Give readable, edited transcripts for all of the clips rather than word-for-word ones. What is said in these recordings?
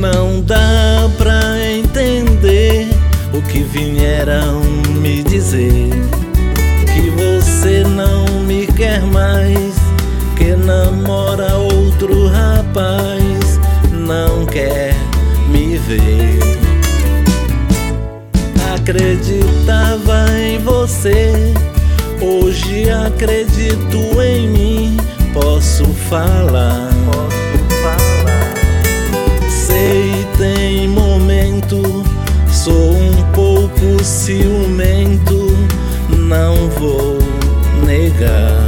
Não dá pra entender o que vieram me dizer, que você não me quer mais, que namora outro rapaz, não quer me ver. Acreditava em você, hoje acredito em mim. Posso falar, sei tem momento, sou um pouco ciumento, não vou negar.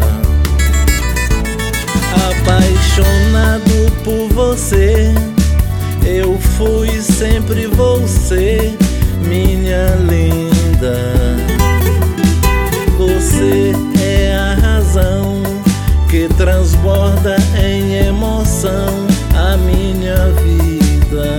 Apaixonado por você, eu fui, sempre vou ser, minha linda. Você é a razão que transborda em emoção a minha vida.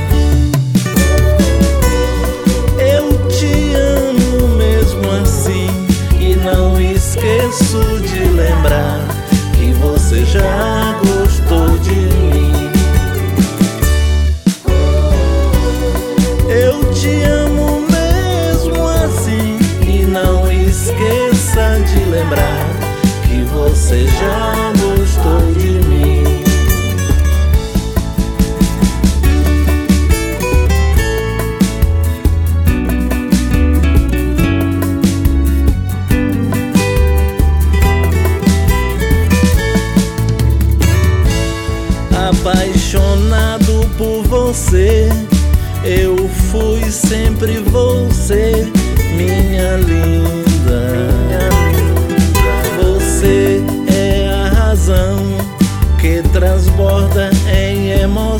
Eu te amo mesmo assim, e não esqueço de lembrar que você já gostou de mim. Eu te amo mesmo assim, e não esqueça de lembrar que você já gostou de mim. Apaixonado por você, eu fui, sempre vou ser, minha linda. Você é a razão que transborda em emoção